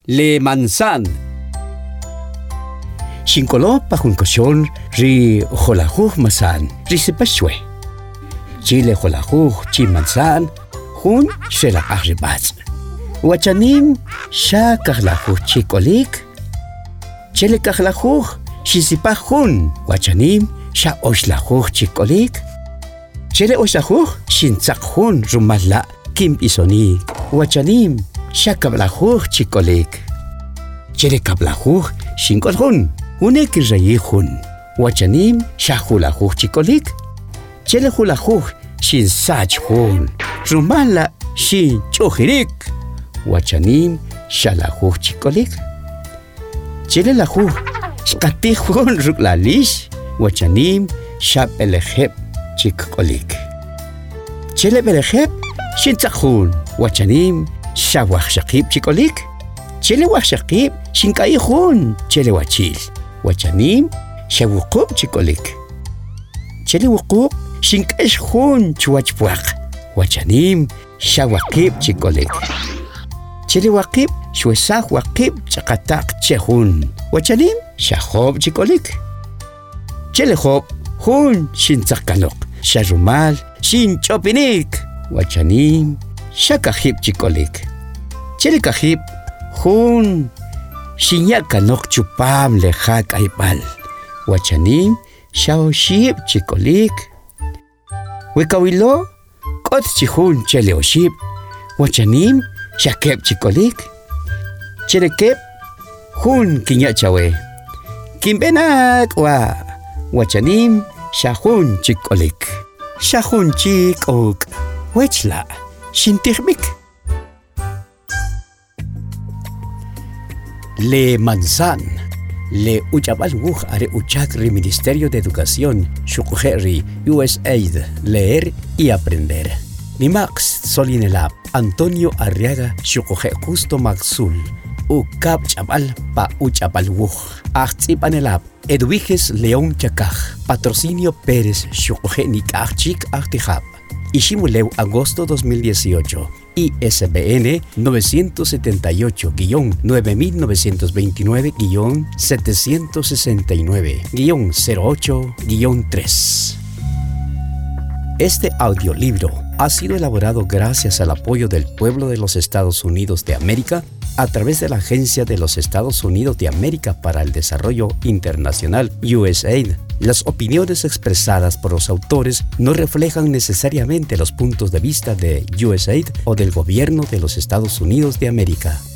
Le manzan. Shinkolo pa junkoshon ri jolajuj masan ri sepashwe. Chile jolajuj chi manzan jun shela arribaz. Wachanim sha kahlajuj chi kolik. Chile kahlajuj shisipaj jun. Wachanim sha oshlajuj chi kolik. Chile oshlajuj shintzak jun rumala kim isoni. Wachanim sha kablajuj chi kolik. Chile kablajuj shinkol jun. Unek rayijun. Wachanim sha julajuj chi kolik. Chile julajuj shin sach jun. Rumala shin chojirik. Wachanim shalajuj chi kolik. Chile lajuj shkatij jun ruklalish. Wachanim sha pelejeb chi kolik. Chile pelejeb shin tzakjun. Wachanim sha wajshaqib chi kolik. Chile wajshaqib shin kaijun. Chile wachil. Wachanim sha wuqub chi kolik. Chile wuqub shin k'exjun chuwachpuaq. Wachanim sha waqib chi kolik. Chile waqib shwesaj waqib chaqataq chejun. Wachanim sha job chi kolik. Chile job jun shin tzaqkanok. Sha rumal shin chopinik. Wachanim sha kajib chi kolik. Chile kajib jun shin yakanok chupam lejak aybal. Wachanim sha oshib chi kolik. Wekawilo k'ot chi jun chile oshib. Wachanim sha keb chi kolik. Chile keb jun kinya chawe. Kimbenak wa. Wachanim sha jun chi kolik. Sha jun chi ok. Wechla shintijbik. Le manzan. Le uchabal wuj are uchak ri Ministerio de Educación shukujeri USAID leer y aprender. Nimax solinelab Antonio Arriaga shukuje Justo Maxul. Ukab chabal pa uchabal wuj. Achtsipanelab Edwiges León Chacaj. Patrocinio Pérez shukuje nikachik artijab. Ishimuleu agosto 2018. ISBN 978-99-769-08-3. Este audiolibro ha sido elaborado gracias al apoyo del pueblo de los Estados Unidos de América a través de la Agencia de los Estados Unidos de América para el Desarrollo Internacional, USAID. Las opiniones expresadas por los autores no reflejan necesariamente los puntos de vista de USAID o del gobierno de los Estados Unidos de América.